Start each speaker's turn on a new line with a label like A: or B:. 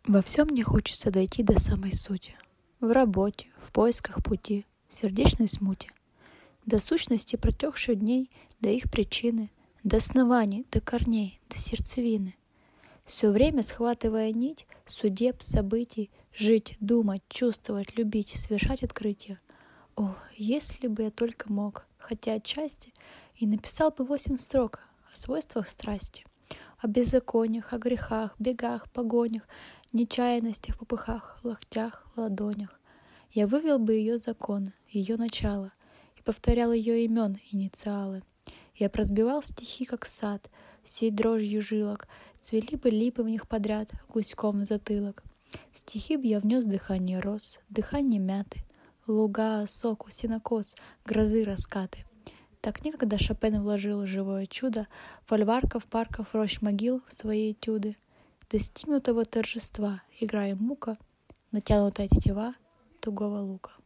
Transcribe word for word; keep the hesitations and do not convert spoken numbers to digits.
A: Во всем мне хочется дойти до самой сути. В работе, в поисках пути, в сердечной смуте. До сущности протекших дней, до их причины, до оснований, до корней, до сердцевины. Все время схватывая нить судеб, событий, жить, думать, чувствовать, любить, совершать открытия. О, если бы я только мог, хотя отчасти, и написал бы восемь строк о свойствах страсти, о беззакониях, о грехах, бегах, погонях, нечаянностях, попыхах, локтях, ладонях. Я вывел бы ее закон, ее начало, и повторял ее имен, инициалы. Я разбивал стихи, как сад, всей дрожью жилок, цвели бы липы в них подряд, гуськом в затылок. В стихи б я внес дыхание роз, дыхание мяты, луга, осоку, сенокос, грозы, раскаты. Так некогда Шопен вложил живое чудо фольварков, парков, рощ, могил в свои этюды. Достигнутого торжества, играя мука, натянутая тетива тугого лука.